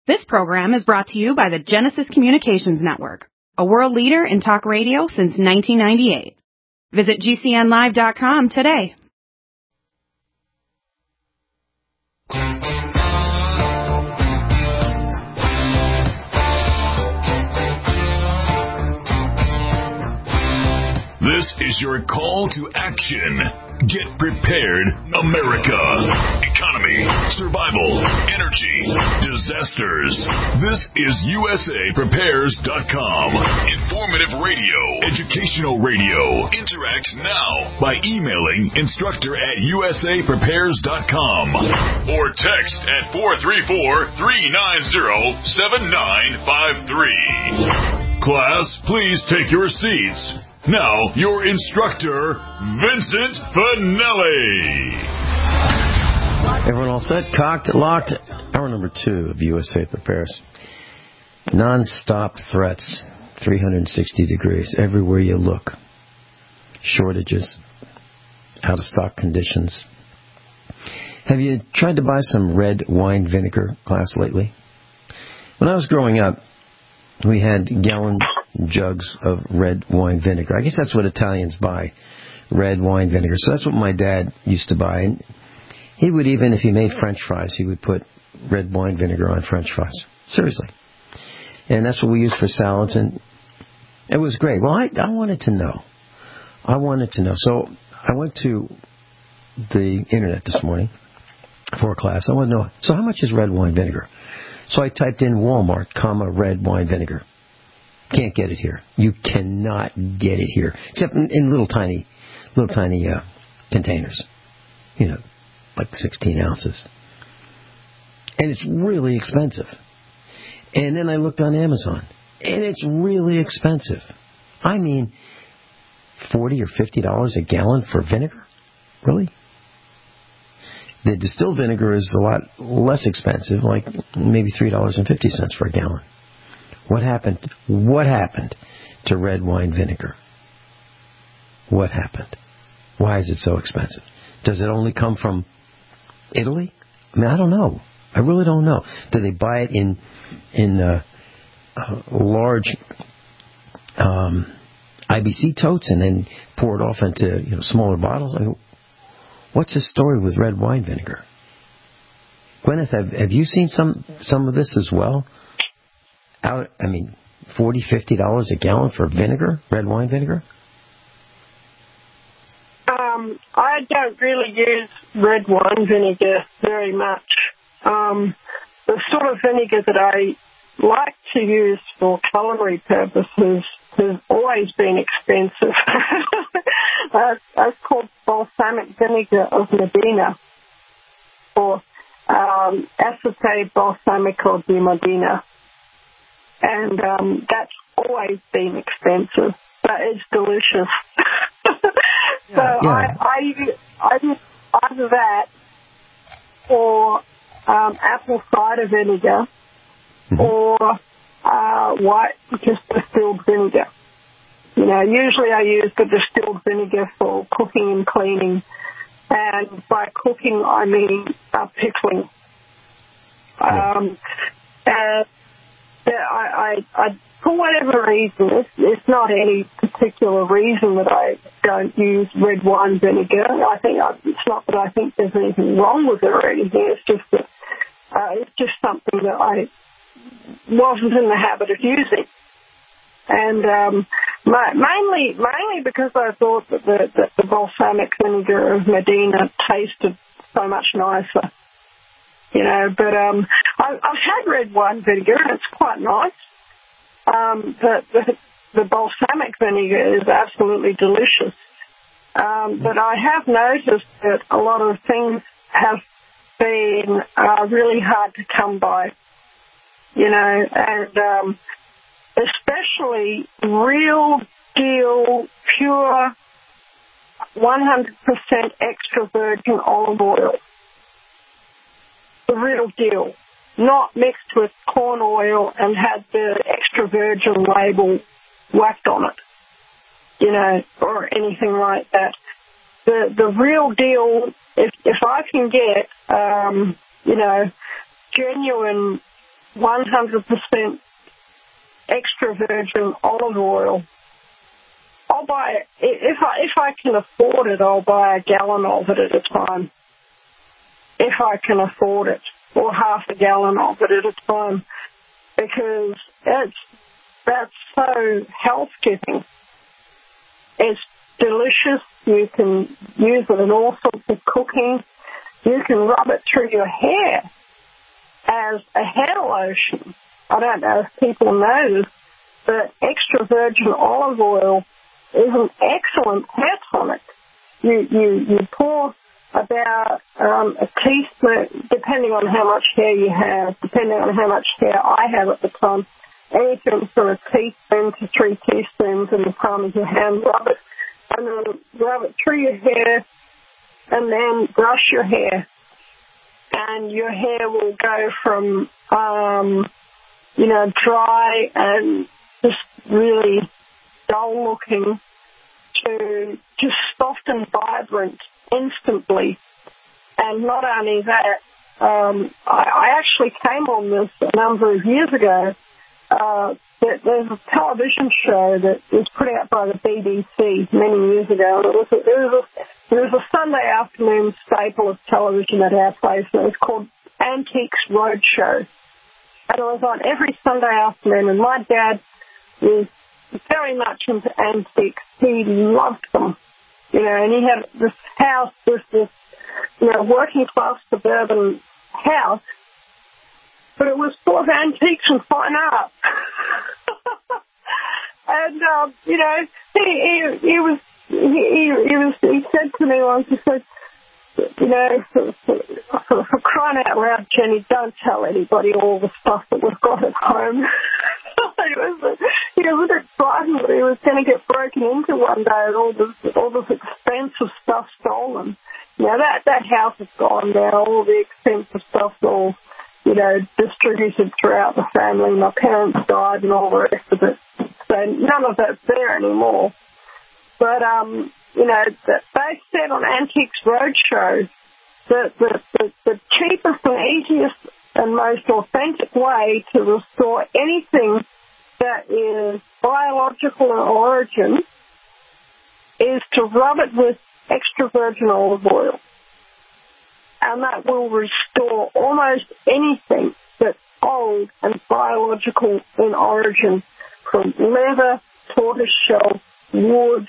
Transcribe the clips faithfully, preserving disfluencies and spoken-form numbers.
This program is brought to you by the Genesis Communications Network, a world leader in talk radio since nineteen ninety-eight. Visit G C N live dot com today. This is your call to action. Get prepared, America. Economy, survival, energy, disasters. This is U S A Prepares dot com. Informative radio, educational radio. Interact now by emailing instructor at U S A Prepares dot com or text at four three four, three nine zero, seven nine five three. Class, please take your seats. Now, your instructor, Vincent Finelli. Everyone all set? Cocked, locked. Hour number two of U S A Prepares. Non-stop threats, three hundred sixty degrees, everywhere you look. Shortages, out-of-stock conditions. Have you tried to buy some red wine vinegar, class, lately? When I was growing up, we had gallon jugs of red wine vinegar. I guess that's what Italians buy, red wine vinegar. So that's what my dad used to buy. And he would even, if he made French fries, he would put red wine vinegar on French fries. Seriously. And that's what we used for salads, and it was great. Well, I, I wanted to know. I wanted to know. So I went to the internet this morning for a class. I wanted to know, so how much is red wine vinegar? So I typed in Walmart, comma, red wine vinegar. Can't get it here. You cannot get it here, except in, in little tiny, little tiny uh, containers. You know, like sixteen ounces, and it's really expensive. And then I looked on Amazon, and it's really expensive. I mean, forty or fifty dollars a gallon for vinegar, really? The distilled vinegar is a lot less expensive, like maybe three dollars and fifty cents for a gallon. What happened? What happened to red wine vinegar? What happened? Why is it so expensive? Does it only come from Italy? I mean, I don't know. I really don't know. Do they buy it in in uh, uh, large um, I B C totes and then pour it off into you know smaller bottles? I mean, what's the story with red wine vinegar? Gwyneth, have, have you seen some some of this as well? Out, I mean, forty dollars, fifty dollars a gallon for vinegar, red wine vinegar? Um, I don't really use red wine vinegar very much. Um, the sort of vinegar that I like to use for culinary purposes has always been expensive. uh, it's called balsamic vinegar of Modena, or um, acetate balsamico di Modena. And um, that's always been expensive, but it's delicious. so yeah, yeah. I, I, I use either that or um, apple cider vinegar mm-hmm. or uh, white, just distilled vinegar. You know, usually I use the distilled vinegar for cooking and cleaning, and by cooking I mean uh, pickling. Um, and Yeah, I, I, I, for whatever reason, it's, it's not any particular reason that I don't use red wine vinegar. I think I, it's not that I think there's anything wrong with it or anything. It's just that uh, it's just something that I wasn't in the habit of using, and um, my, mainly mainly because I thought that the, that the balsamic vinegar of Modena tasted so much nicer. You know, but um, I, I've had red wine vinegar, and it's quite nice. Um, the, the, the balsamic vinegar is absolutely delicious. Um, but I have noticed that a lot of things have been uh, really hard to come by. You know, and um, especially real deal, pure, one hundred percent extra virgin olive oil. The real deal, not mixed with corn oil and had the extra virgin label whacked on it, you know, or anything like that. The the real deal, if if I can get, um, you know, genuine one hundred percent extra virgin olive oil. I'll buy it. If I, if I can afford it, I'll buy a gallon of it at a time. If I can afford it, or half a gallon of it at a time. Because it's, that's so health-giving. It's delicious. You can use it in all sorts of cooking. You can rub it through your hair as a hair lotion. I don't know if people know this, but extra virgin olive oil is an excellent hair tonic. You you you pour about um, a teaspoon, depending on how much hair you have, depending on how much hair I have at the time, anything from a teaspoon to three teaspoons in the palm of your hand. Rub it, and then rub it through your hair, and then brush your hair, and your hair will go from um, you know dry and just really dull looking to just soft and vibrant instantly. And not only that, um, I, I actually came on this a number of years ago. Uh, there's a television show that was put out by the B B C many years ago. And it was a, it was a, it was a Sunday afternoon staple of television at our place, and it was called Antiques Roadshow. And it was on every Sunday afternoon, and my dad was very much into antiques. He loved them, you know, and he had this house, this, this you know, working-class suburban house, but it was full of antiques and fine art. and, um, you know, he, he, he was, he, he, he was, he said to me once, he said, you know, for, for, for crying out loud, Jenny, don't tell anybody all the stuff that we've got at home. He was, he was a bit frightened that he was going to get broken into one day and all this, all this expensive stuff stolen. You know, that, that house is gone now. All the expensive stuff's all, you know, distributed throughout the family. My parents died and all the rest of it. So none of that's there anymore. But, um, you know, they said on Antiques Roadshow that the, the, the cheapest and easiest and most authentic way to restore anything that is biological in origin is to rub it with extra virgin olive oil. And that will restore almost anything that's old and biological in origin, from leather, tortoiseshell, wood,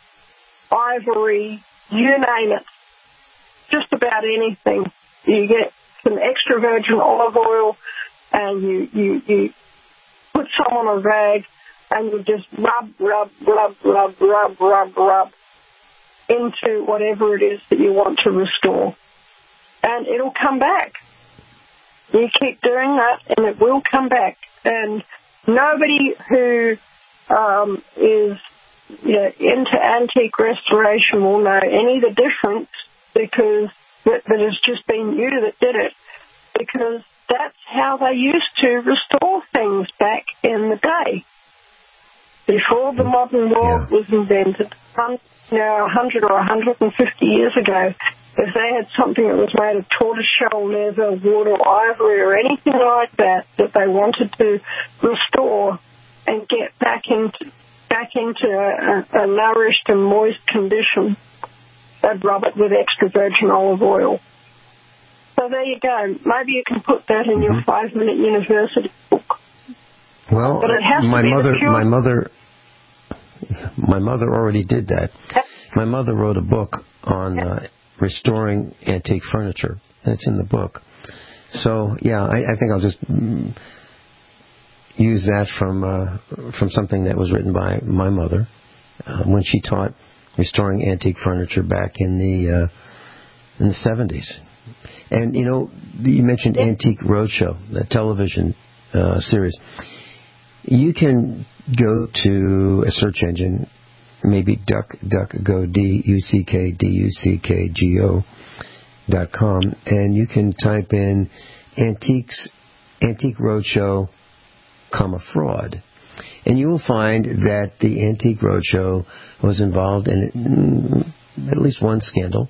ivory, you name it. Just about anything. You get some extra virgin olive oil and you, you, you put some on a rag and you just rub, rub, rub, rub, rub, rub, rub into whatever it is that you want to restore. And it'll come back. You keep doing that and it will come back. And nobody who um, is you know, into antique restoration will know any of the difference because that, that it's just been you that did it, because that's how they used to restore things back in the day. Before the modern world yeah. was invented, you know, one hundred or one hundred fifty years ago, if they had something that was made of tortoiseshell, leather, wood or ivory or anything like that that they wanted to restore and get back into back into a, a nourished and moist condition, they'd rub it with extra virgin olive oil. So there you go. Maybe you can put that in your five-minute university book. Well, but it has my to be mother, pure... my mother, my mother already did that. My mother wrote a book on uh, restoring antique furniture. That's in the book. So yeah, I, I think I'll just mm, use that from uh, from something that was written by my mother uh, when she taught restoring antique furniture back in the uh, in the seventies. And you know, you mentioned Antique Roadshow, that television uh, series. You can go to a search engine, maybe DuckDuckGo, D U C K D U C K G O dot com, and you can type in antiques, Antique Roadshow, comma fraud, and you will find that the Antique Roadshow was involved in at least one scandal,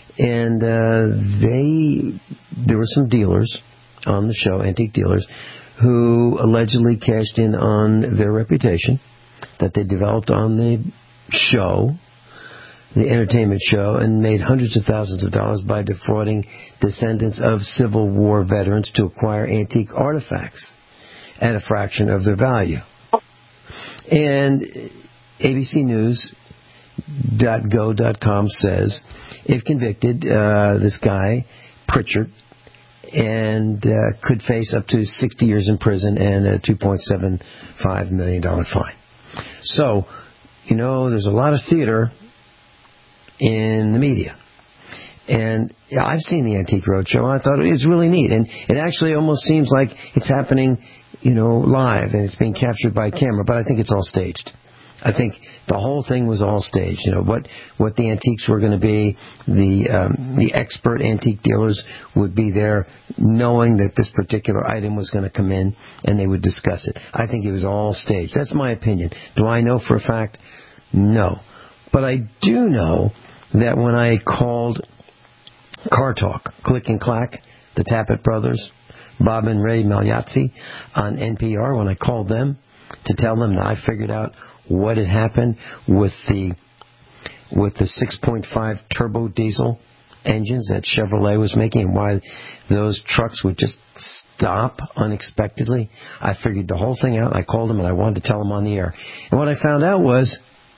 and uh, they there were some dealers on the show, antique dealers, who allegedly cashed in on their reputation that they developed on the show, the entertainment show, and made hundreds of thousands of dollars by defrauding descendants of Civil War veterans to acquire antique artifacts at a fraction of their value. And A B C News dot go dot com says, if convicted, uh, this guy, Pritchard, and uh, could face up to sixty years in prison and a two point seven five million dollars fine. So, you know, there's a lot of theater in the media. And yeah, I've seen the Antique Roadshow, and I thought it was really neat. And it actually almost seems like it's happening, you know, live, and it's being captured by camera, but I think it's all staged. I think the whole thing was all staged. You know, what, what the antiques were going to be, the um, the expert antique dealers would be there knowing that this particular item was going to come in, and they would discuss it. I think it was all staged. That's my opinion. Do I know for a fact? No. But I do know that when I called Car Talk, Click and Clack, the Tappet brothers, Bob and Ray Magliozzi on N P R, when I called them to tell them that I figured out what had happened with the with the six point five turbo diesel engines that Chevrolet was making and why those trucks would just stop unexpectedly. I figured the whole thing out. I called them and I wanted to tell them on the air. And what I found out was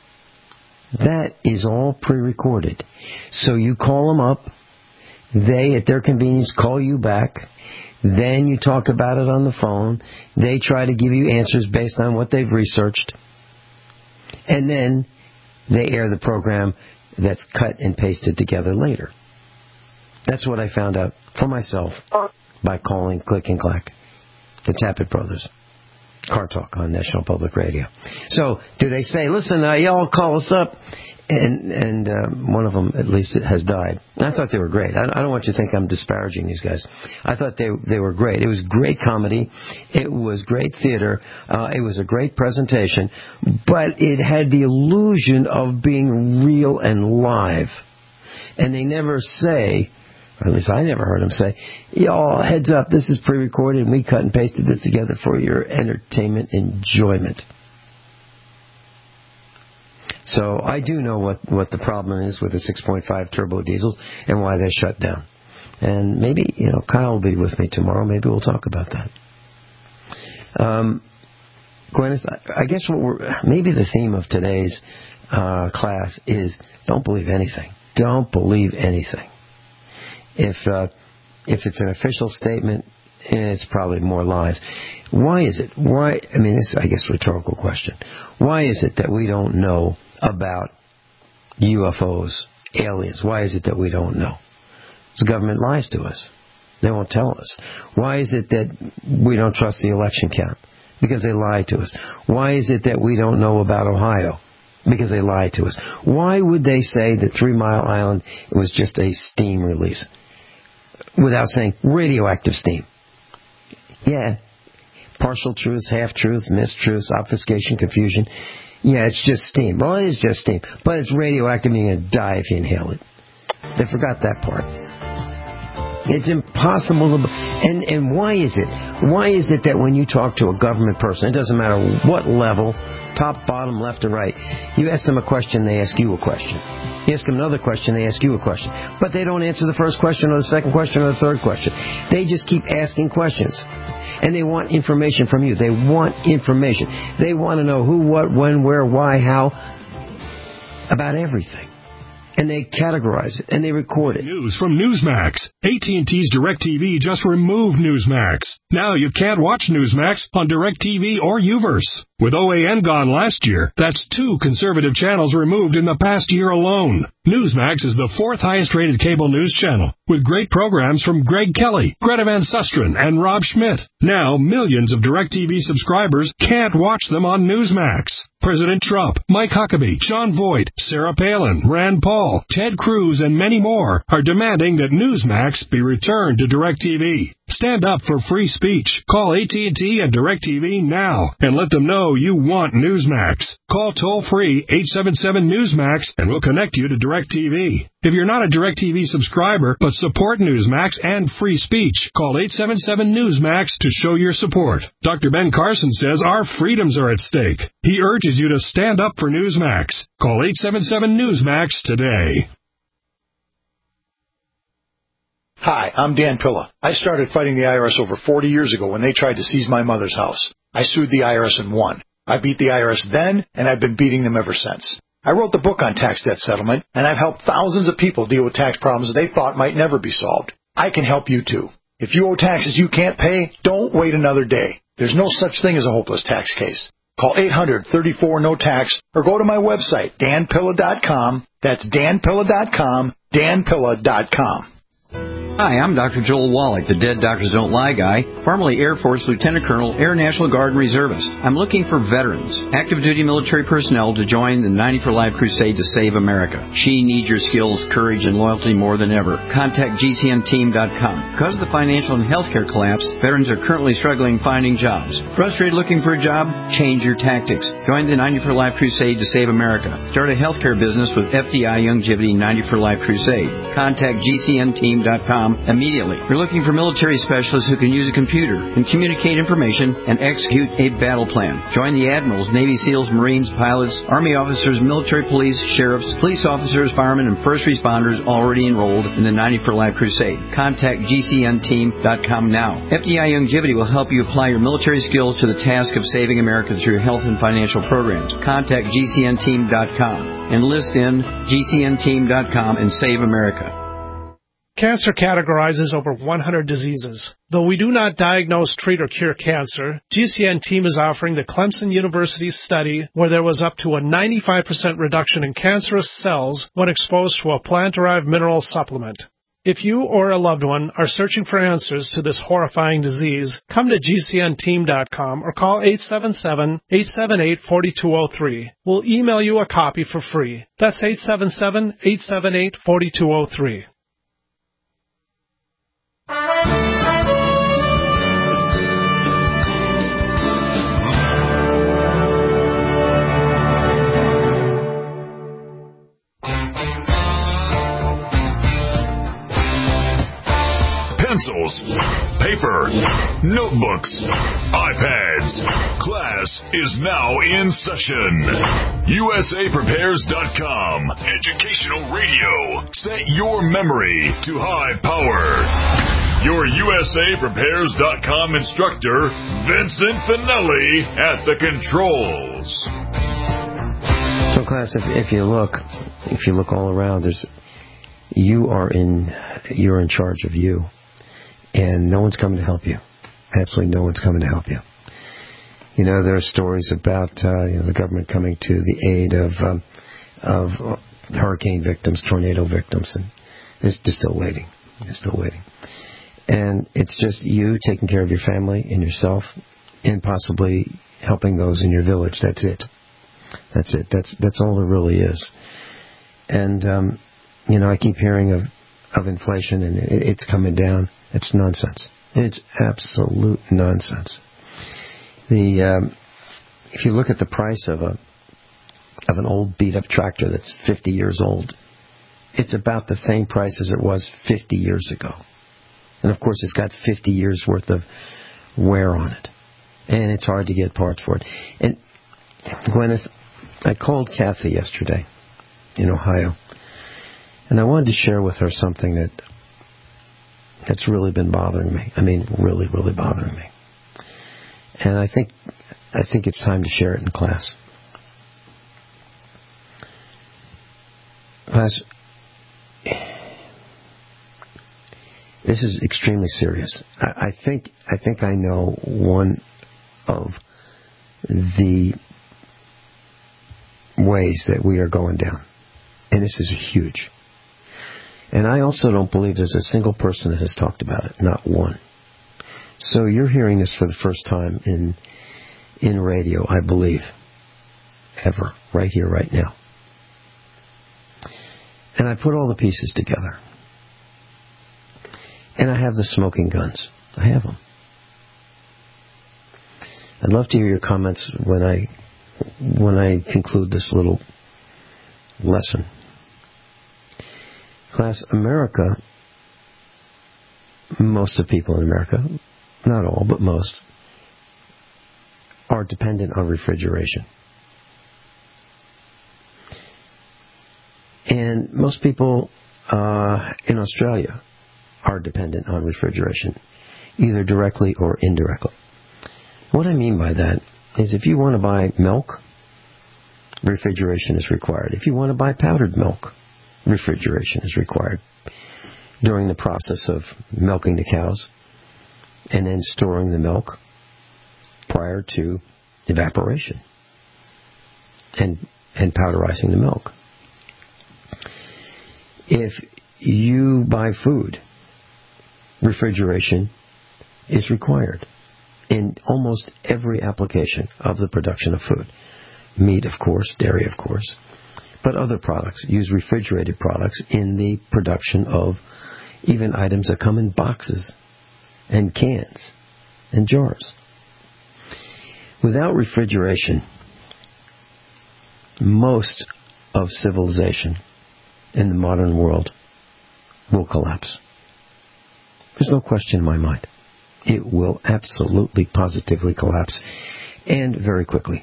that is all pre-recorded. So you call them up. They, at their convenience, call you back. Then you talk about it on the phone. They try to give you answers based on what they've researched. And then they air the program that's cut and pasted together later. That's what I found out for myself by calling Click and Clack, the Tappet brothers. Car Talk on National Public Radio. So, do they say, listen, uh, y'all call us up, and and um, one of them, at least, has died. I thought they were great. I, I don't want you to think I'm disparaging these guys. I thought they they were great. It was great comedy. It was great theater. Uh, it was a great presentation, but it had the illusion of being real and live. And they never say, or at least I never heard them say, y'all, heads up, this is pre-recorded, and we cut and pasted this together for your entertainment enjoyment. So I do know what, what the problem is with the six point five turbo diesels and why they shut down. And maybe, you know, Kyle will be with me tomorrow. Maybe we'll talk about that. Um, Gwyneth, I guess what we're, maybe the theme of today's uh, class is don't believe anything. Don't believe anything. If uh, if it's an official statement, it's probably more lies. Why is it? Why? I mean, this is, I guess, a rhetorical question. Why is it that we don't know about U F Os, aliens? Why is it that we don't know? Because the government lies to us. They won't tell us. Why is it that we don't trust the election count? Because they lie to us. Why is it that we don't know about Ohio? Because they lie to us. Why would they say that Three Mile Island was just a steam release without saying radioactive steam? Yeah, partial truths, half-truths, mistruths, obfuscation, confusion. Yeah, it's just steam. Well, it is just steam, but it's radioactive and you're going to die if you inhale it. They forgot that part. It's impossible to... And, and why is it? Why is it that when you talk to a government person, it doesn't matter what level, top, bottom, left, or right, you ask them a question, they ask you a question. You ask them another question, they ask you a question. But they don't answer the first question or the second question or the third question. They just keep asking questions. And they want information from you. They want information. They want to know who, what, when, where, why, how, about everything. And they categorize it, and they record it. News from Newsmax. A T and T's DirecTV just removed Newsmax. Now you can't watch Newsmax on DirecTV or Uverse. With O A N gone last year, that's two conservative channels removed in the past year alone. Newsmax is the fourth highest-rated cable news channel, with great programs from Greg Kelly, Greta Van Susteren, and Rob Schmidt. Now, millions of DirecTV subscribers can't watch them on Newsmax. President Trump, Mike Huckabee, John Voight, Sarah Palin, Rand Paul, Ted Cruz, and many more are demanding that Newsmax be returned to DirecTV. Stand up for free speech. Call A T and T and DirecTV now and let them know you want Newsmax. Call toll-free eight seven seven Newsmax and we'll connect you to DirecTV. If you're not a DirecTV subscriber but support Newsmax and free speech, call eight seven seven Newsmax to show your support. Doctor Ben Carson says our freedoms are at stake. He urges you to stand up for Newsmax. Call eight seven seven Newsmax today. Hi, I'm Dan Pilla. I started fighting the I R S over forty years ago when they tried to seize my mother's house. I sued the I R S and won. I beat the I R S then, and I've been beating them ever since. I wrote the book on tax debt settlement, and I've helped thousands of people deal with tax problems they thought might never be solved. I can help you too. If you owe taxes you can't pay, don't wait another day. There's no such thing as a hopeless tax case. Call eight hundred, thirty-four, no tax or go to my website, dan pilla dot com. That's dan pilla dot com, dan pilla dot com. Hi, I'm Doctor Joel Wallach, the Dead Doctors Don't Lie guy, formerly Air Force Lieutenant Colonel, Air National Guard and Reservist. I'm looking for veterans, active duty military personnel to join the ninety for Life crusade to save America. She needs your skills, courage, and loyalty more than ever. Contact G C N team dot com. Because of the financial and healthcare collapse, veterans are currently struggling finding jobs. Frustrated looking for a job? Change your tactics. Join the ninety for Life crusade to save America. Start a healthcare business with F D I Youngevity ninety for Life crusade. Contact G C N team dot com immediately. We're looking for military specialists who can use a computer and communicate information and execute a battle plan. Join the admirals, Navy SEALs, Marines, pilots, Army officers, military police, sheriffs, police officers, firemen, and first responders already enrolled in the ninety for Life crusade. Contact G C N team dot com now. F D I Youngevity will help you apply your military skills to the task of saving America through health and financial programs. Contact G C N team dot com. Enlist in G C N team dot com and save America. Cancer categorizes over one hundred diseases. Though we do not diagnose, treat, or cure cancer, G C N team is offering the Clemson University study where there was up to a ninety-five percent reduction in cancerous cells when exposed to a plant-derived mineral supplement. If you or a loved one are searching for answers to this horrifying disease, come to G C N team dot com or call eight seven seven, eight seven eight, four two zero three. We'll email you a copy for free. That's eight seven seven, eight seven eight, four two zero three. Pencils, paper, notebooks, iPads. Class is now in session. U S A Prepares dot com. Educational radio. Set your memory to high power. Your U S A Prepares dot com instructor, Vincent Finelli, at the controls. So, class, if, if you look, if you look all around, there's you are in you're in charge of you. And no one's coming to help you. Absolutely no one's coming to help you. You know, there are stories about uh, you know, the government coming to the aid of um, of uh, hurricane victims, tornado victims, and it's just still waiting. It's still waiting. And it's just you taking care of your family and yourself, and possibly helping those in your village. That's it. That's it. That's that's all there really is. And um, you know, I keep hearing of of inflation, and it, it's coming down. It's nonsense. It's absolute nonsense. The um, if you look at the price of a of an old beat up tractor that's fifty years old, it's about the same price as it was fifty years ago. And of course, it's got fifty years worth of wear on it, and it's hard to get parts for it. And Gwyneth, I called Kathy yesterday in Ohio, and I wanted to share with her something that. That's really been bothering me. I mean, really, really bothering me. And I think, I think it's time to share it in class. Class, this is extremely serious. I, I think, I think I know one of the ways that we are going down, and this is huge. And I also don't believe there's a single person that has talked about it. Not one. So you're hearing this for the first time in in radio, I believe. Ever. Right here, right now. And I put all the pieces together. And I have the smoking guns. I have them. I'd love to hear your comments when I when I conclude this little lesson. Class, America, most of the people in America, not all, but most, are dependent on refrigeration. And most people uh, in Australia are dependent on refrigeration, either directly or indirectly. What I mean by that is if you want to buy milk, refrigeration is required. If you want to buy powdered milk, refrigeration is required during the process of milking the cows and then storing the milk prior to evaporation and, and powderizing the milk. If you buy food, refrigeration is required in almost every application of the production of food. Meat, of course, dairy, of course, but other products use refrigerated products in the production of even items that come in boxes and cans and jars. Without refrigeration, most of civilization in the modern world will collapse. There's no question in my mind. It will absolutely, positively collapse, and very quickly.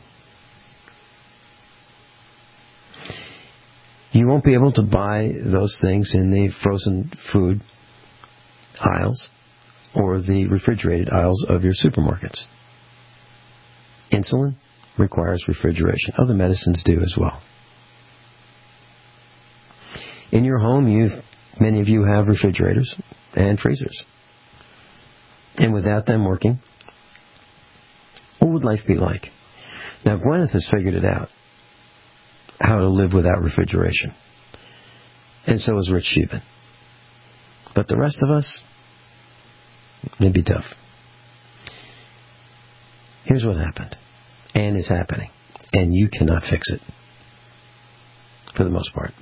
You won't be able to buy those things in the frozen food aisles or the refrigerated aisles of your supermarkets. Insulin requires refrigeration. Other medicines do as well. In your home, you many of you have refrigerators and freezers. And without them working, what would life be like? Now, Gwyneth has figured it out, how to live without refrigeration. And so has Rich Sheevan. But the rest of us, it'd be tough. Here's what happened, and is happening, and you cannot fix it, for the most part.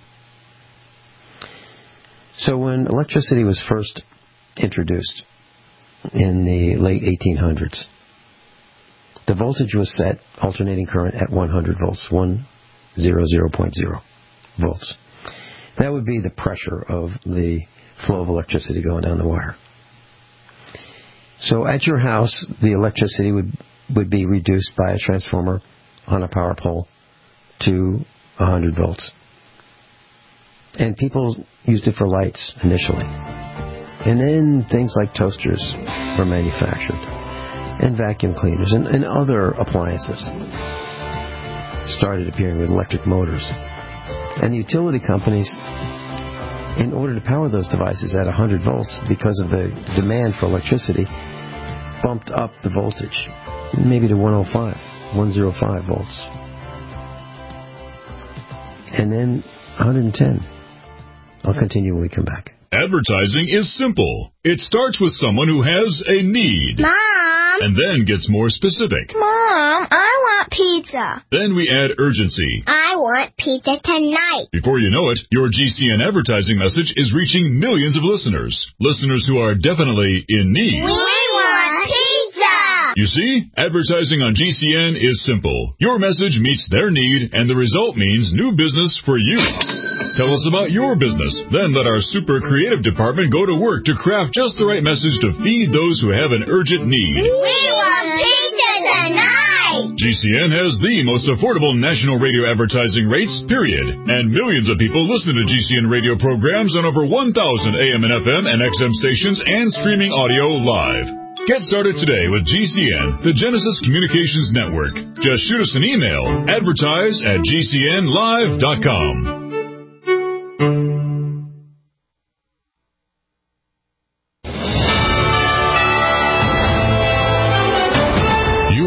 So when electricity was first introduced in the late eighteen hundreds, the voltage was set, alternating current, at one hundred volts, one hundred point zero volts. That would be the pressure of the flow of electricity going down the wire. So at your house, the electricity would, would be reduced by a transformer on a power pole to one hundred volts. And people used it for lights initially. And then things like toasters were manufactured, and vacuum cleaners, and, and other appliances started appearing with electric motors. And the utility companies, in order to power those devices at one hundred volts, because of the demand for electricity, bumped up the voltage, maybe to one hundred five, one hundred five volts. And then one hundred ten. I'll continue when we come back. Advertising is simple. It starts with someone who has a need. Mom! And then gets more specific. Mom, I want pizza. Then we add urgency. I want pizza tonight. Before you know it, your G C N advertising message is reaching millions of listeners. Listeners who are definitely in need. We want pizza! You see, advertising on G C N is simple. Your message meets their need, and the result means new business for you. Tell us about your business. Then let our super creative department go to work to craft just the right message to feed those who have an urgent need. We want pizza tonight! G C N has the most affordable national radio advertising rates, period. And millions of people listen to G C N radio programs on over one thousand A M and F M and X M stations and streaming audio live. Get started today with G C N, the Genesis Communications Network. Just shoot us an email, advertise at G C N live dot com.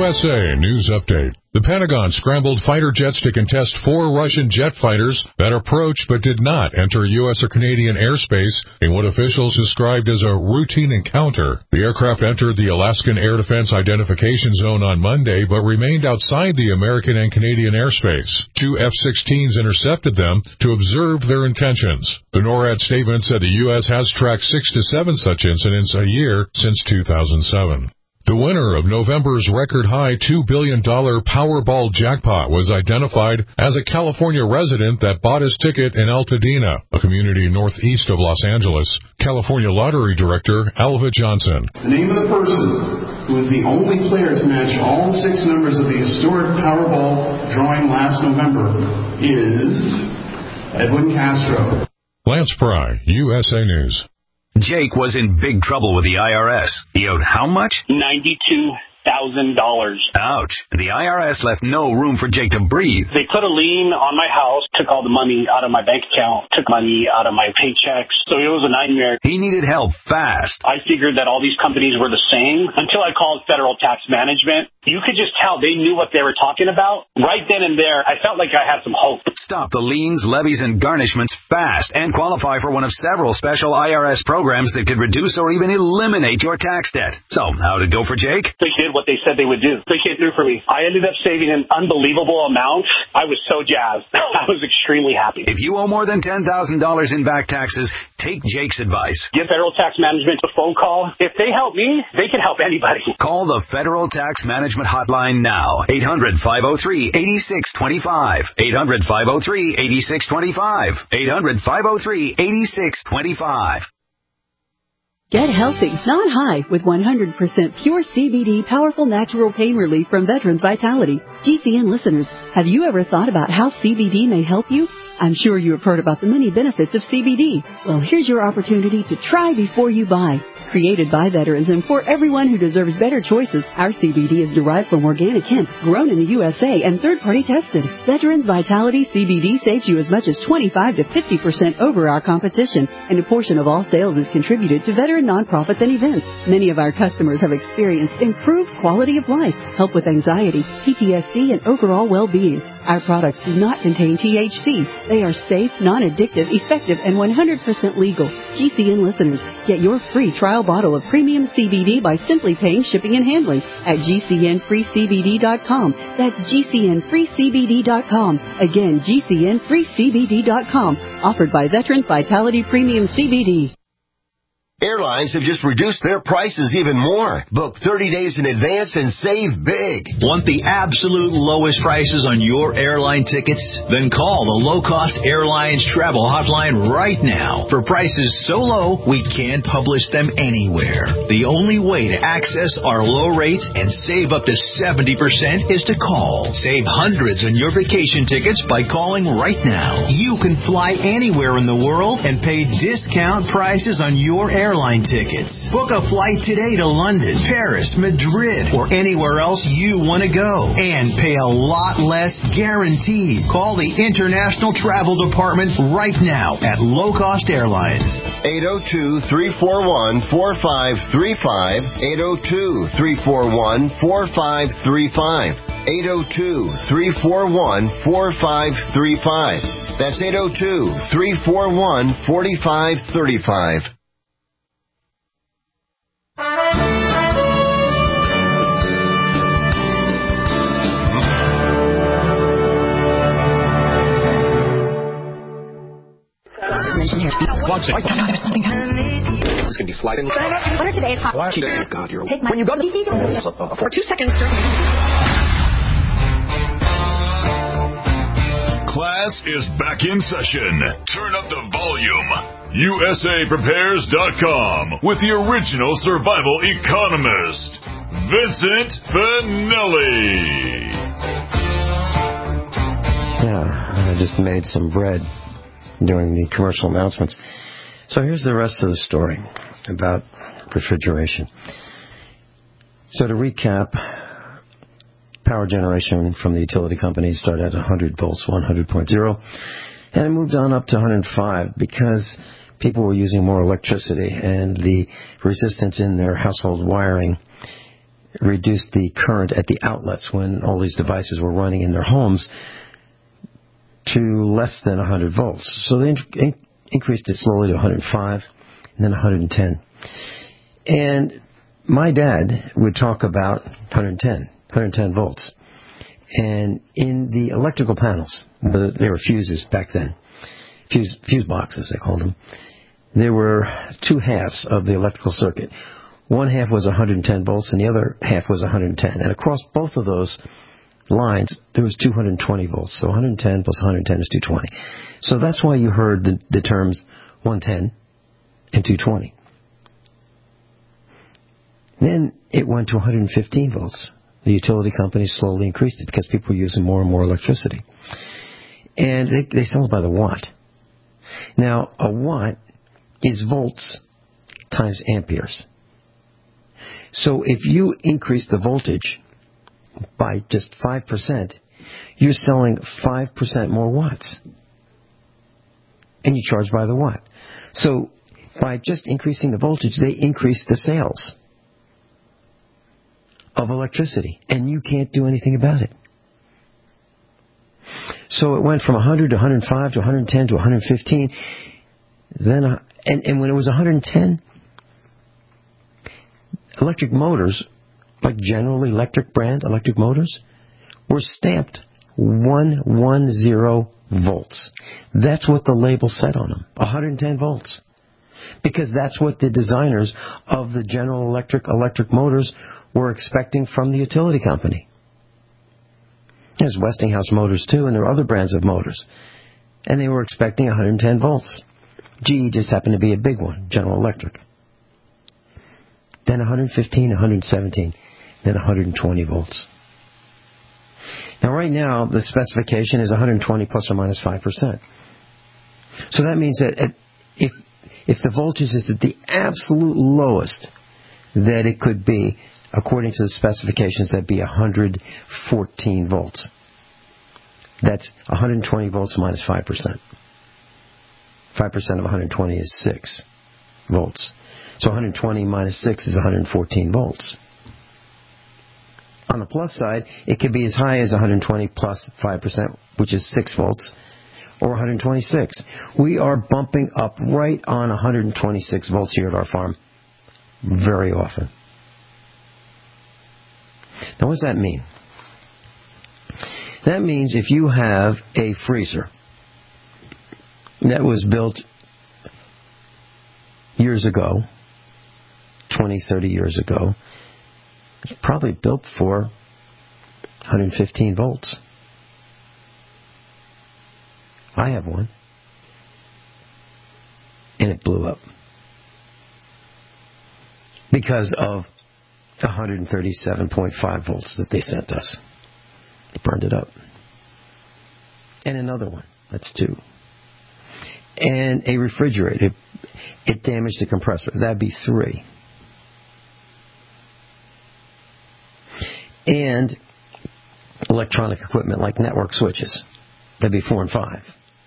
U S A News Update. The Pentagon scrambled fighter jets to contest four Russian jet fighters that approached but did not enter U S or Canadian airspace in what officials described as a routine encounter. The aircraft entered the Alaskan Air Defense Identification Zone on Monday but remained outside the American and Canadian airspace. Two F sixteens intercepted them to observe their intentions. The NORAD statement said the U S has tracked six to seven such incidents a year since two thousand seven. The winner of November's record-high two billion dollars Powerball jackpot was identified as a California resident that bought his ticket in Altadena, a community northeast of Los Angeles. California Lottery Director Alva Johnson. The name of the person who was the only player to match all six numbers of the historic Powerball drawing last November is Edwin Castro. Lance Pry, U S A News. Jake was in big trouble with the I R S. He owed how much? ninety-two thousand dollars. Ouch. The I R S left no room for Jake to breathe. They put a lien on my house, took all the money out of my bank account, took money out of my paychecks. So it was a nightmare. He needed help fast. I figured that all these companies were the same until I called Federal Tax Management. You could just tell they knew what they were talking about. Right then and there, I felt like I had some hope. Stop the liens, levies, and garnishments fast and qualify for one of several special I R S programs that could reduce or even eliminate your tax debt. So, how'd it go for Jake? They did what they said they would do. They came through for me. I ended up saving an unbelievable amount. I was so jazzed. I was extremely happy. If you owe more than ten thousand dollars in back taxes, take Jake's advice. Give Federal Tax Management a phone call. If they help me, they can help anybody. Call the Federal Tax Management Hotline now. eight hundred, five oh three, eight six two five. eight hundred, five oh three, eight six two five. eight hundred, five oh three, eight six two five. Get healthy, not high, with one hundred percent pure C B D powerful natural pain relief from Veterans Vitality. G C N listeners, have you ever thought about how C B D may help you? I'm sure you have heard about the many benefits of C B D. Well, here's your opportunity to try before you buy. Created by veterans and for everyone who deserves better choices, our C B D is derived from organic hemp, grown in the U S A and third-party tested. Veterans Vitality C B D saves you as much as twenty-five to fifty percent over our competition, and a portion of all sales is contributed to veteran nonprofits and events. Many of our customers have experienced improved quality of life, help with anxiety, P T S D, and overall well-being. Our products do not contain T H C. They are safe, non-addictive, effective, and one hundred percent legal. G C N listeners, get your free trial bottle of premium C B D by simply paying shipping and handling at G C N free C B D dot com. That's G C N free C B D dot com. Again, G C N free C B D dot com. Offered by Veterans Vitality Premium C B D. Airlines have just reduced their prices even more. Book thirty days in advance and save big. Want the absolute lowest prices on your airline tickets? Then call the Low Cost Airlines Travel Hotline right now. For prices so low, we can't publish them anywhere. The only way to access our low rates and save up to seventy percent is to call. Save hundreds on your vacation tickets by calling right now. You can fly anywhere in the world and pay discount prices on your airline Airline tickets. Book a flight today to London, Paris, Madrid, or anywhere else you want to go, and pay a lot less guaranteed. Call the International Travel Department right now at Low Cost Airlines. eight oh two, three four one, four five three five. eight oh two, three four one, four five three five. eight oh two, three four one, four five three five. That's eight oh two, three four one, four five three five. It's going to be sliding. What are today's hot? Watch it. God, you're Take my, when you go to the for two seconds. Class is back in session. Turn up the volume. U S A Prepares dot com with the original survival economist, Vincent Finelli. Yeah, I just made some bread during the commercial announcements. So here's the rest of the story about refrigeration. So to recap, power generation from the utility companies started at one hundred volts, one hundred point oh, and it moved on up to one hundred five because people were using more electricity and the resistance in their household wiring reduced the current at the outlets when all these devices were running in their homes to less than one hundred volts. So they in- in- increased it slowly to one hundred five and then one hundred ten. And my dad would talk about one hundred ten, one hundred ten volts. And in the electrical panels, they were fuses back then, fuse, fuse boxes they called them, there were two halves of the electrical circuit. One half was one hundred ten volts and the other half was one hundred ten. And across both of those lines, there was two hundred twenty volts. So one hundred ten plus one hundred ten is two hundred twenty. So that's why you heard the, the terms one ten and two hundred twenty. Then it went to one hundred fifteen volts. The utility companies slowly increased it because people were using more and more electricity. And they, they sell it by the watt. Now, a watt is volts times amperes. So if you increase the voltage by just five percent, you're selling five percent more watts. And you charge by the watt. So by just increasing the voltage, they increase the sales of electricity, and you can't do anything about it. So it went from one hundred to one hundred five to one hundred ten to one hundred fifteen. Then, uh, and, and when it was one hundred ten, electric motors, like General Electric brand electric motors, were stamped one hundred volts. That's what the label said on them, one hundred ten volts. Because that's what the designers of the General Electric electric motors were expecting from the utility company. There's Westinghouse motors too, and there are other brands of motors. And they were expecting one hundred ten volts. G E just happened to be a big one, General Electric. Then one hundred fifteen, one hundred seventeen, then one hundred twenty volts. Now right now, the specification is one hundred twenty plus or minus five percent. So that means that at, if, if the voltage is at the absolute lowest that it could be, according to the specifications, that'd be one hundred fourteen volts. That's one hundred twenty volts minus five percent. five percent of one hundred twenty is six volts. So one hundred twenty minus six is one hundred fourteen volts. On the plus side, it could be as high as one hundred twenty plus five percent, which is six volts, or one hundred twenty-six. We are bumping up right on one hundred twenty-six volts here at our farm very often. Now, what does that mean? That means if you have a freezer that was built years ago, twenty, thirty years ago, it's probably built for one hundred fifteen volts. I have one. And it blew up. Because of the one hundred thirty-seven point five volts that they sent us. It burned it up. And another one. That's two. And a refrigerator. It, it damaged the compressor. That'd be three. And electronic equipment like network switches. That'd be four and five.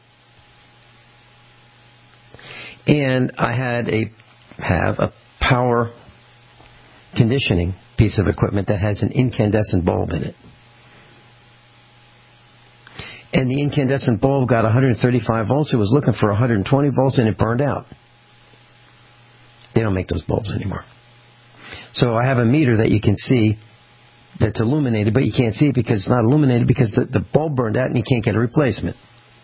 And I had a have a power conditioning piece of equipment that has an incandescent bulb in it. And the incandescent bulb got one hundred thirty-five volts. It was looking for one hundred twenty volts and it burned out. They don't make those bulbs anymore. So I have a meter that you can see that's illuminated, but you can't see it because it's not illuminated because the, the bulb burned out and you can't get a replacement.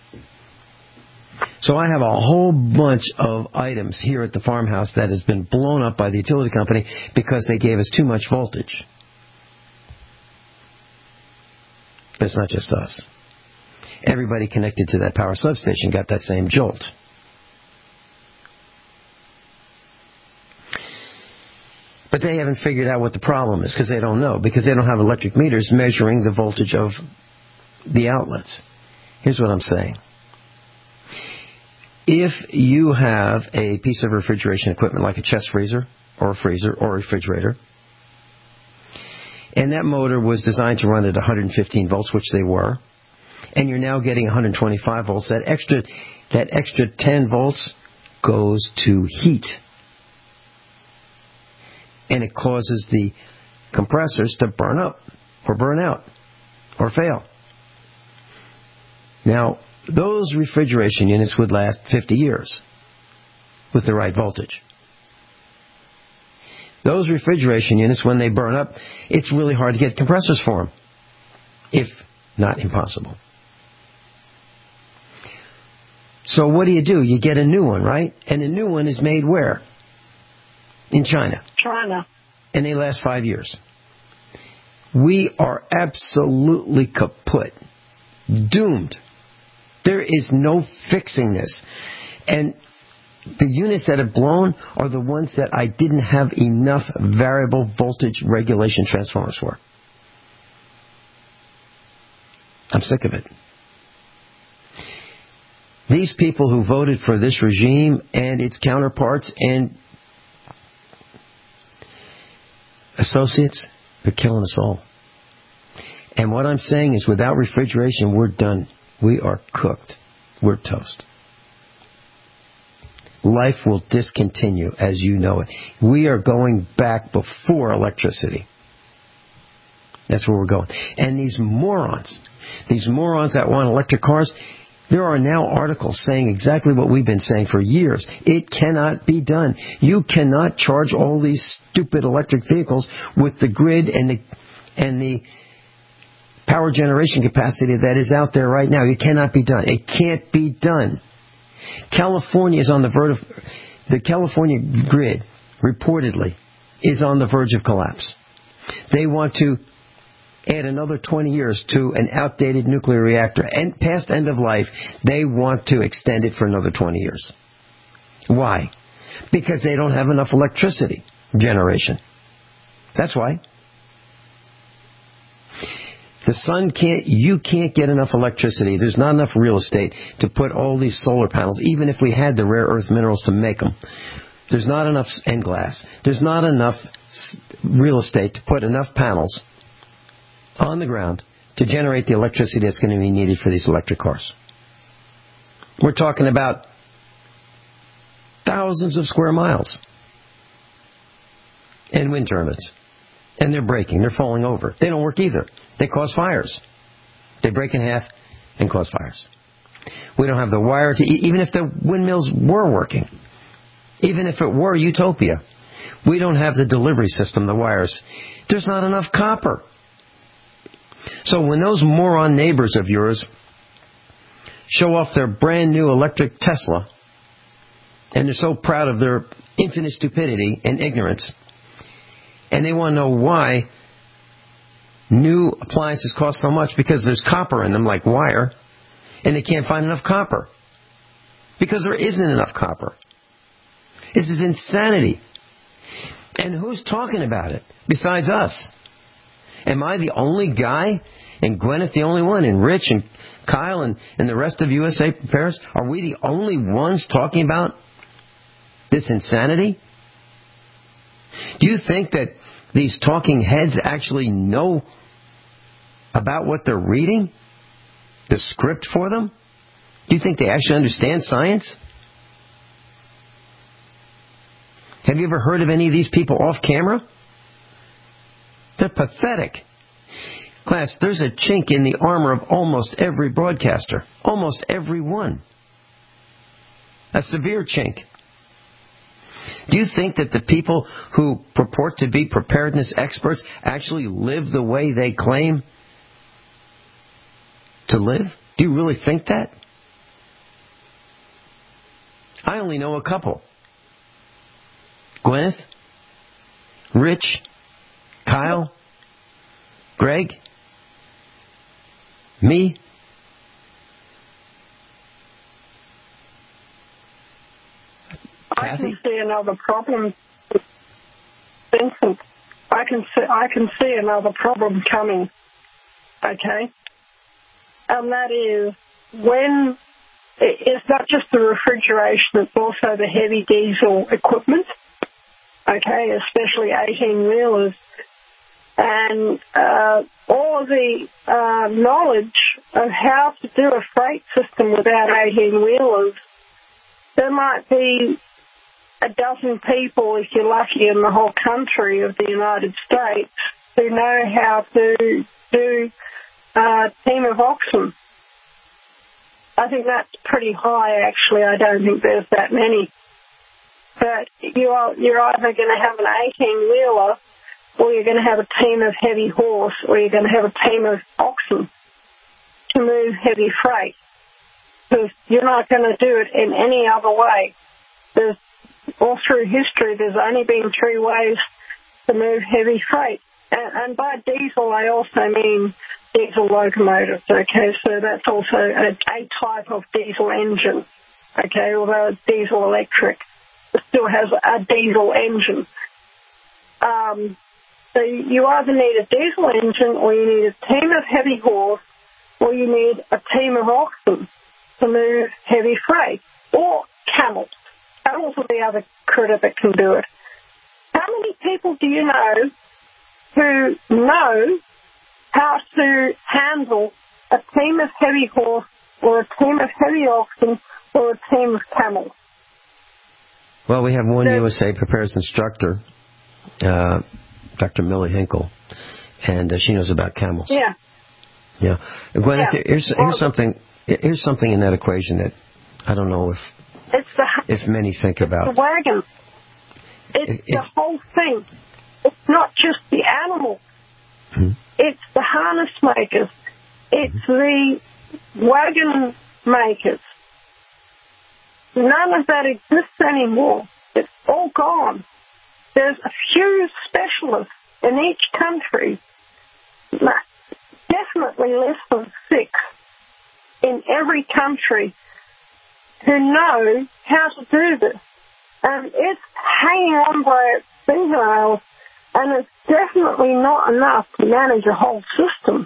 So I have a whole bunch of items here at the farmhouse that has been blown up by the utility company because they gave us too much voltage. But it's not just us. Everybody connected to that power substation got that same jolt. But they haven't figured out what the problem is because they don't know, because they don't have electric meters measuring the voltage of the outlets. Here's what I'm saying. If you have a piece of refrigeration equipment like a chest freezer or a freezer or a refrigerator, and that motor was designed to run at one hundred fifteen volts, which they were, and you're now getting one hundred twenty-five volts, that extra, that extra ten volts goes to heat. And it causes the compressors to burn up or burn out or fail. Now, those refrigeration units would last fifty years with the right voltage. Those refrigeration units, when they burn up, it's really hard to get compressors for them, if not impossible. So what do you do? You get a new one, right? And the new one is made where? In China. China. And they last five years. We are absolutely kaput. Doomed. There is no fixing this. And the units that have blown are the ones that I didn't have enough variable voltage regulation transformers for. I'm sick of it. These people who voted for this regime and its counterparts and associates, they're killing us all. And what I'm saying is, without refrigeration, we're done. We are cooked. We're toast. Life will discontinue as you know it. We are going back before electricity. That's where we're going. And these morons, these morons that want electric cars, there are now articles saying exactly what we've been saying for years. It cannot be done. You cannot charge all these stupid electric vehicles with the grid and the and the power generation capacity that is out there right now. It cannot be done. It can't be done. California is on the verge of, the California grid, reportedly, is on the verge of collapse. They want to add another twenty years to an outdated nuclear reactor. And past end of life, they want to extend it for another twenty years. Why? Because they don't have enough electricity generation. That's why. The sun can't, you can't get enough electricity. There's not enough real estate to put all these solar panels, even if we had the rare earth minerals to make them. There's not enough, and glass. There's not enough real estate to put enough panels on the ground to generate the electricity that's going to be needed for these electric cars. We're talking about thousands of square miles. And wind turbines. And they're breaking. They're falling over. They don't work either. They cause fires. They break in half and cause fires. We don't have the wire to... Even if the windmills were working, even if it were utopia, we don't have the delivery system, the wires. There's not enough copper. So when those moron neighbors of yours show off their brand new electric Tesla, and they're so proud of their infinite stupidity and ignorance, and they want to know why new appliances cost so much, because there's copper in them, like wire, and they can't find enough copper. Because there isn't enough copper. This is insanity. And who's talking about it besides us? Am I the only guy? And Gwyneth the only one? And Rich and Kyle and, and the rest of U S A Prepares? Are we the only ones talking about this insanity? Do you think that these talking heads actually know about what they're reading? The script for them? Do you think they actually understand science? Have you ever heard of any of these people off camera? They're pathetic. Class, there's a chink in the armor of almost every broadcaster. Almost every one. A severe chink. Do you think that the people who purport to be preparedness experts actually live the way they claim to live? Do you really think that? I only know a couple. Gwyneth, Rich, Kyle, Greg, me. I can see another problem, Vincent. I can see I can see another problem coming. Okay, and that is when it's not just the refrigeration; it's also the heavy diesel equipment. Okay, especially eighteen-wheelers. And uh, all of the uh, knowledge of how to do a freight system without eighteen-wheelers, there might be a dozen people, if you're lucky, in the whole country of the United States who know how to do a team of oxen. I think that's pretty high, actually. I don't think there's that many. But you are, you're either going to have an eighteen-wheeler, or you're going to have a team of heavy horse, or you're going to have a team of oxen to move heavy freight. Because you're not going to do it in any other way. There's, all through history, there's only been three ways to move heavy freight. And, and by diesel, I also mean diesel locomotives, okay? So that's also a, a type of diesel engine, okay? Although it's diesel electric, it still has a diesel engine. Um, so you either need a diesel engine, or you need a team of heavy horse, or you need a team of oxen to move heavy freight, or camels. Camels are the other critter that can do it. How many people do you know who know how to handle a team of heavy horse, or a team of heavy oxen, or a team of camels? Well, we have one U S A Prepares instructor, uh, Doctor Millie Hinkle, and uh, she knows about camels. Yeah. Yeah. Gwen, yeah. here's, here's something. Here's something in that equation that I don't know if it's the, if many think it's about. The wagon. It's it, the it, whole thing. It's not just the animals. Hmm. It's the harness makers. It's hmm. the wagon makers. None of that exists anymore. It's all gone. There's a few specialists in each country, definitely less than six, in every country, who know how to do this. And it's hanging on by its fingernails, and it's definitely not enough to manage a whole system.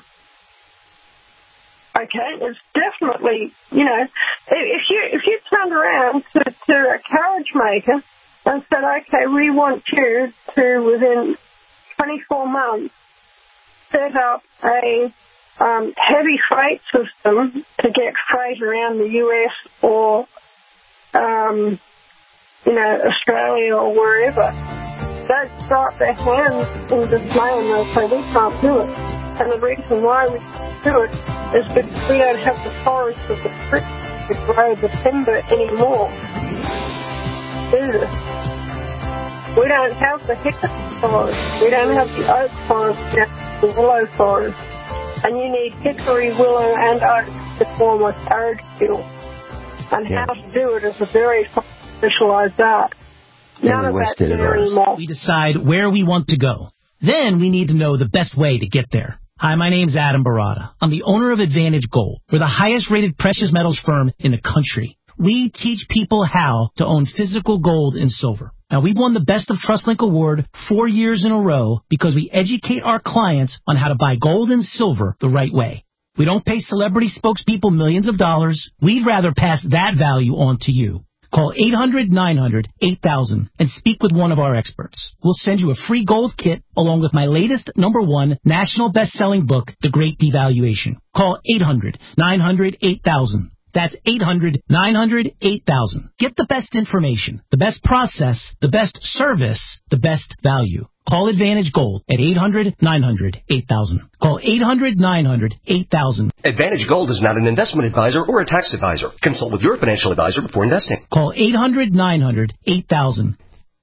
Okay, it's definitely, you know, if you if you turned around to, to a carriage maker and said, okay, we want you to, within twenty-four months, set up a um, heavy freight system to get freight around the U S or, um, you know, Australia or wherever, they'd start their hands in dismay and they'll say, we can't do it. And the reason why we can't do it is because we don't have the forest of the creek to grow the timber anymore. Do this. We don't have the hickory forest. We don't have the oak forest. We have the willow forest. And you need hickory, willow, and oak to form a carriage wheel. And yeah. how to do it is a very specialized art. None of that's there anymore. We decide where we want to go. Then we need to know the best way to get there. Hi, my name's Adam Barada. I'm the owner of Advantage Gold. We're the highest-rated precious metals firm in the country. We teach people how to own physical gold and silver. Now, we've won the Best of TrustLink Award four years in a row because we educate our clients on how to buy gold and silver the right way. We don't pay celebrity spokespeople millions of dollars. We'd rather pass that value on to you. Call eight hundred, nine hundred, eight thousand and speak with one of our experts. We'll send you a free gold kit along with my latest number one national best-selling book, The Great Devaluation. Call eight hundred, nine hundred, eight thousand. That's eight hundred, nine hundred, eight thousand. Get the best information, the best process, the best service, the best value. Call Advantage Gold at eight hundred, nine hundred, eight thousand. Call eight hundred, nine hundred, eight thousand. Advantage Gold is not an investment advisor or a tax advisor. Consult with your financial advisor before investing. Call eight hundred, nine hundred, eight thousand.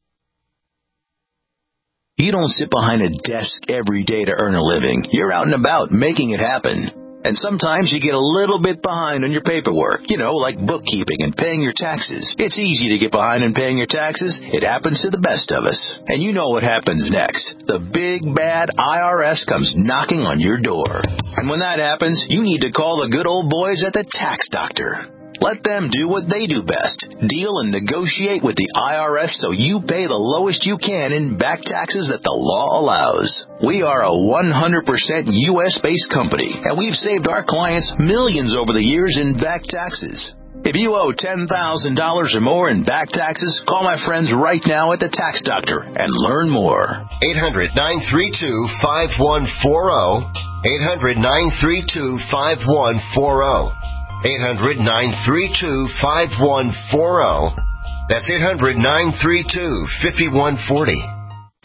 You don't sit behind a desk every day to earn a living. You're out and about making it happen. And sometimes you get a little bit behind on your paperwork, you know, like bookkeeping and paying your taxes. It's easy to get behind on paying your taxes. It happens to the best of us. And you know what happens next. The big, bad I R S comes knocking on your door. And when that happens, you need to call the good old boys at the Tax Doctor. Let them do what they do best. Deal and negotiate with the I R S so you pay the lowest you can in back taxes that the law allows. We are a one hundred percent U S-based company, and we've saved our clients millions over the years in back taxes. If you owe ten thousand dollars or more in back taxes, call my friends right now at the Tax Doctor and learn more. eight hundred, nine three two, five one four zero. eight hundred, nine three two, five one four zero. eight hundred, nine three two, five one four zero. That's eight hundred, nine three two, five one four zero.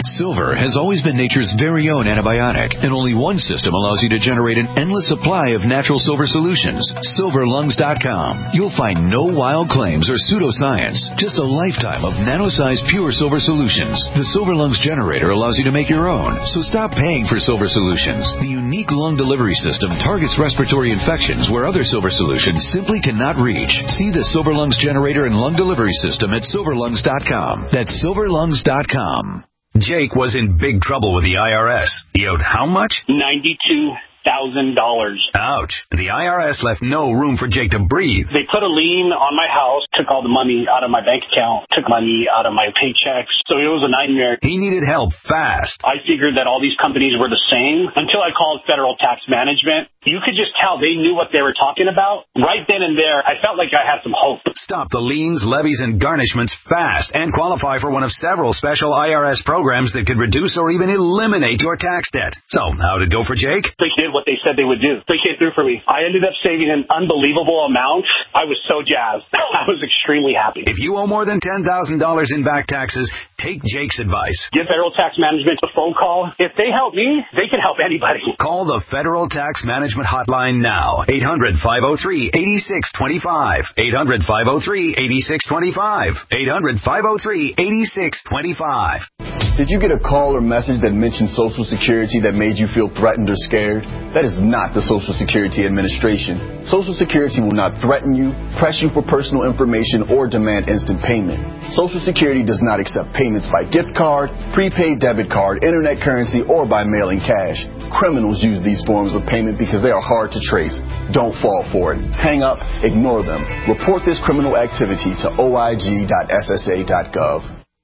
Silver has always been nature's very own antibiotic, and only one system allows you to generate an endless supply of natural silver solutions. silver lungs dot com. You'll find no wild claims or pseudoscience, just a lifetime of nano-sized pure silver solutions. The Silver Lungs generator allows you to make your own, so stop paying for silver solutions. The unique lung delivery system targets respiratory infections where other silver solutions simply cannot reach. See the Silver Lungs generator and lung delivery system at silver lungs dot com. That's silver lungs dot com. Jake was in big trouble with the I R S. He owed how much? ninety-two thousand dollars. Ouch. The I R S left no room for Jake to breathe. They put a lien on my house, took all the money out of my bank account, took money out of my paychecks. So it was a nightmare. He needed help fast. I figured that all these companies were the same until I called Federal Tax Management. You could just tell they knew what they were talking about. Right then and there, I felt like I had some hope. Stop the liens, levies, and garnishments fast and qualify for one of several special I R S programs that could reduce or even eliminate your tax debt. So, how'd it go for Jake? They did what they said they would do. They came through for me. I ended up saving an unbelievable amount. I was so jazzed. I was extremely happy. If you owe more than ten thousand dollars in back taxes, take Jake's advice. Give Federal Tax Management a phone call. If they help me, they can help anybody. Call the Federal Tax Management Hotline now. eight hundred, five oh three, eight six two five. eight hundred, five oh three, eight six two five. eight hundred, five oh three, eight six two five. Did you get a call or message that mentioned Social Security that made you feel threatened or scared? That is not the Social Security Administration. Social Security will not threaten you, press you for personal information, or demand instant payment. Social Security does not accept payments by gift card, prepaid debit card, internet currency, or by mailing cash. Criminals use these forms of payment because they are hard to trace. Don't fall for it. Hang up, ignore them. Report this criminal activity to O I G dot S S A dot gov.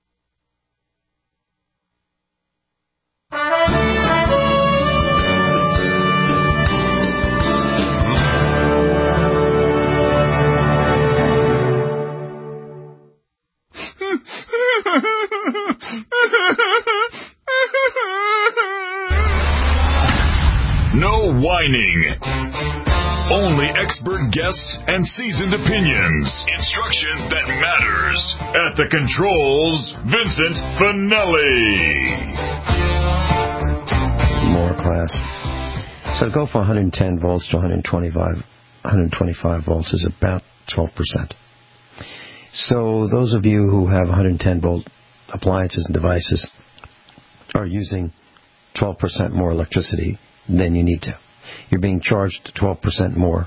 No whining. Only expert guests and seasoned opinions. Instruction that matters. At the controls, Vincent Finelli. More class. So to go from one hundred ten volts to one hundred twenty-five, one hundred twenty-five volts is about twelve percent. So those of you who have one hundred ten volt appliances and devices are using twelve percent more electricity than you need to. You're being charged twelve percent more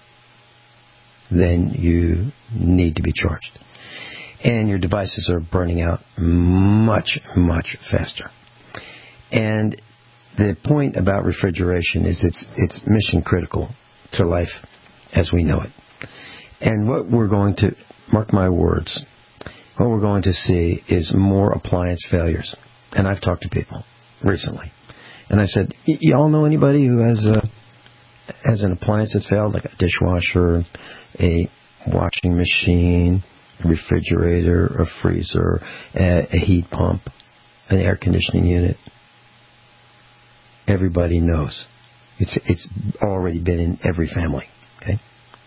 than you need to be charged. And your devices are burning out much, much faster. And the point about refrigeration is it's it's mission critical to life as we know it. And what we're going to, mark my words, what we're going to see is more appliance failures. And I've talked to people recently. And I said, y'all know anybody who has a has an appliance that's failed, like a dishwasher, a washing machine, a refrigerator, a freezer, a, a heat pump, an air conditioning unit? Everybody knows. It's it's already been in every family. Okay?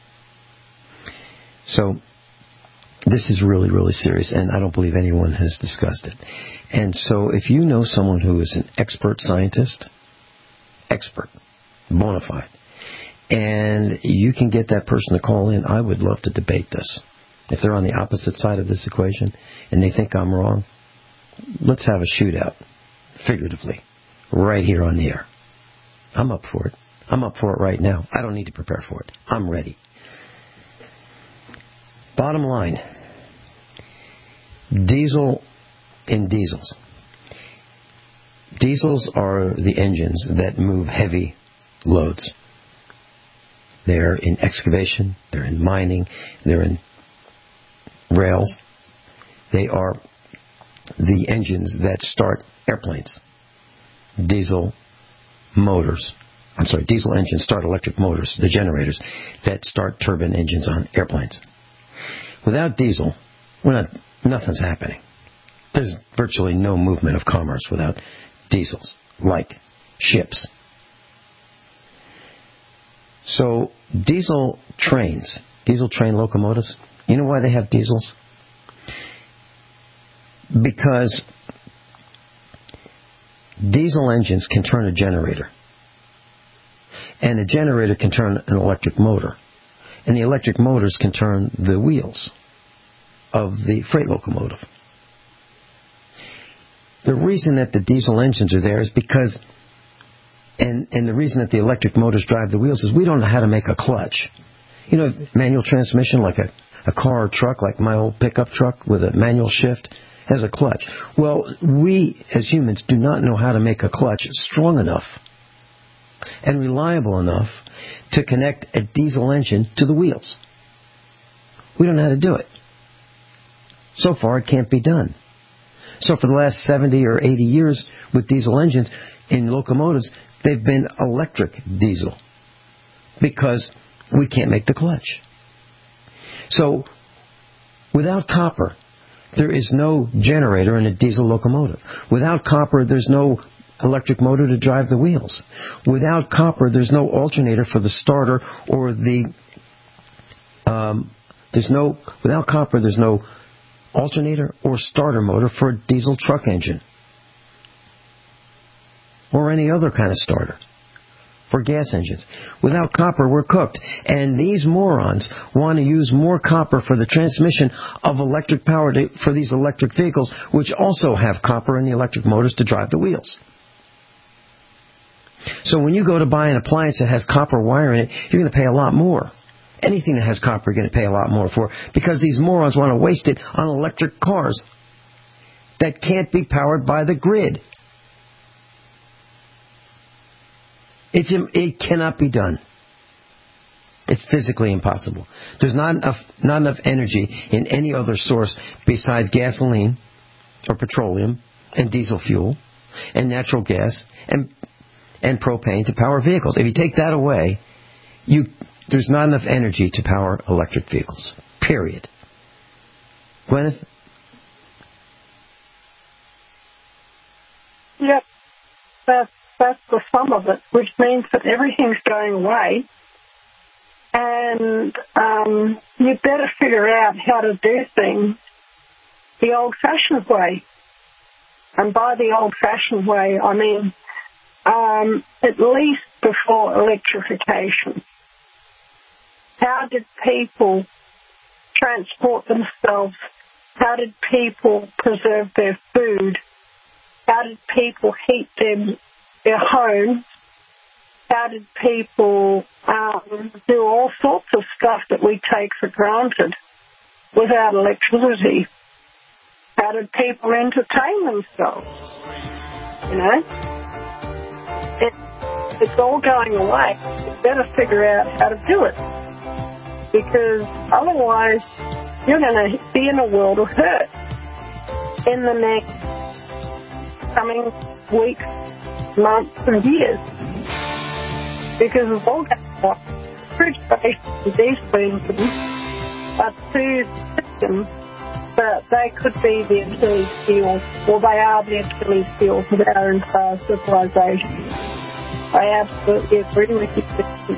So this is really, really serious, and I don't believe anyone has discussed it. And so if you know someone who is an expert scientist, expert, bona fide, and you can get that person to call in, I would love to debate this. If they're on the opposite side of this equation and they think I'm wrong, let's have a shootout, figuratively, right here on the air. I'm up for it. I'm up for it right now. I don't need to prepare for it. I'm ready. Bottom line, diesel in diesels. Diesels are the engines that move heavy loads. They're in excavation, they're in mining, they're in rails. They are the engines that start airplanes. Diesel motors, I'm sorry, diesel engines start electric motors, the generators that start turbine engines on airplanes. Without diesel, we're not, nothing's happening. There's virtually no movement of commerce without diesels, like ships. So diesel trains, diesel train locomotives, you know why they have diesels? Because diesel engines can turn a generator. And a generator can turn an electric motor. And the electric motors can turn the wheels of the freight locomotive. The reason that the diesel engines are there is because, and, and the reason that the electric motors drive the wheels is we don't know how to make a clutch. You know, manual transmission like a, a car or truck, like my old pickup truck with a manual shift, has a clutch. Well, we as humans do not know how to make a clutch strong enough and reliable enough to connect a diesel engine to the wheels. We don't know how to do it. So far, it can't be done. So for the last seventy or eighty years with diesel engines in locomotives, they've been electric diesel because we can't make the clutch. So without copper, there is no generator in a diesel locomotive. Without copper, there's no electric motor to drive the wheels. Without copper, there's no alternator for the starter or the... Um, there's no... Without copper, there's no alternator or starter motor for a diesel truck engine. Or any other kind of starter for gas engines. Without copper, we're cooked. And these morons want to use more copper for the transmission of electric power to, for these electric vehicles, which also have copper in the electric motors to drive the wheels. So when you go to buy an appliance that has copper wire in it, you're going to pay a lot more. Anything that has copper, you're going to pay a lot more for, because these morons want to waste it on electric cars that can't be powered by the grid. It's, it cannot be done. It's physically impossible. There's not enough, not enough energy in any other source besides gasoline or petroleum and diesel fuel and natural gas and and propane to power vehicles. If you take that away, you there's not enough energy to power electric vehicles. Period. Gwyneth? Yep. That's, that's the sum of it, which means that everything's going away. And um, you better figure out how to do things the old-fashioned way. And by the old-fashioned way, I mean um, at least before electrification. How did people transport themselves? How did people preserve their food? How did people heat them, their homes? How did people um, do all sorts of stuff that we take for granted without electricity? How did people entertain themselves? You know? It, it's all going away. You better figure out how to do it. Because otherwise, you're going to be in a world of hurt in the next coming weeks, months, and years. Because it's all going on. Refrigeration and diesel engines are two systems, but they could be the Achilles heel, or they are the Achilles heels of our entire civilization. I absolutely agree with you.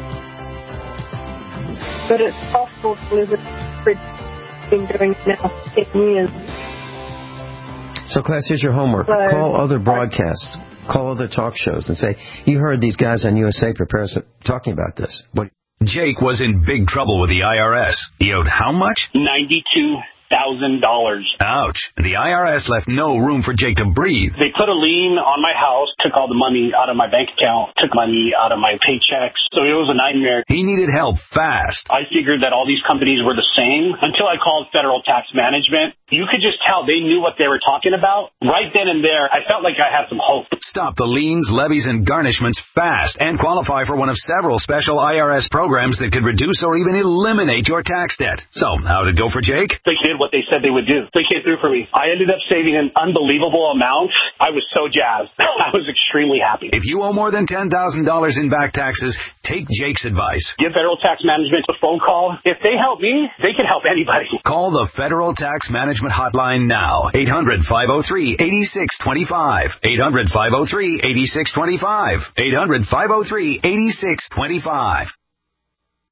But it's possible to live with it. Been doing it now for ten years. So, class, here's your homework. So, call other broadcasts. Call other talk shows and say, you heard these guys on U S A Prepare talking about this. What? Jake was in big trouble with the I R S. He owed how much? ninety-two thousand dollars. Ouch. The I R S left no room for Jake to breathe. They put a lien on my house, took all the money out of my bank account, took money out of my paychecks. So it was a nightmare. He needed help fast. I figured that all these companies were the same until I called Federal Tax Management. You could just tell they knew what they were talking about. Right then and there, I felt like I had some hope. Stop the liens, levies, and garnishments fast and qualify for one of several special I R S programs that could reduce or even eliminate your tax debt. So, how'd it go for Jake? They did what they said they would do. They came through for me. I ended up saving an unbelievable amount. I was so jazzed. I was extremely happy. If you owe more than ten thousand dollars in back taxes, take Jake's advice. Give Federal Tax Management a phone call. If they help me, they can help anybody. Call the Federal Tax Management Hotline now. eight hundred, five oh three, eight six two five. eight hundred, five oh three, eight six two five. eight hundred, five oh three, eight six two five.